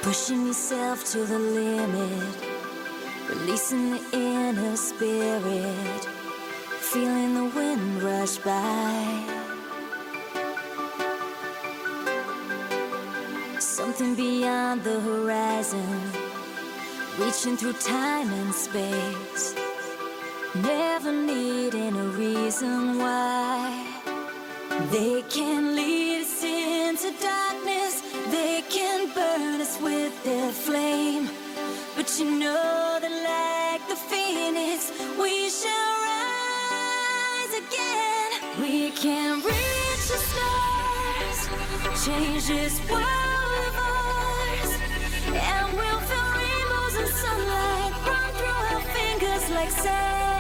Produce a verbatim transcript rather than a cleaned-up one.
Pushing yourself to the limit, releasing the inner spirit, feeling the wind rush by. Something beyond the horizon, reaching through time and space, never needing a reason why. They can lead us into darkness, they can burn us with their flame, but you know that like the phoenix, we shall rise again. We can reach the stars, change this world of ours, and we'll feel rainbows and sunlight run through our fingers like sand.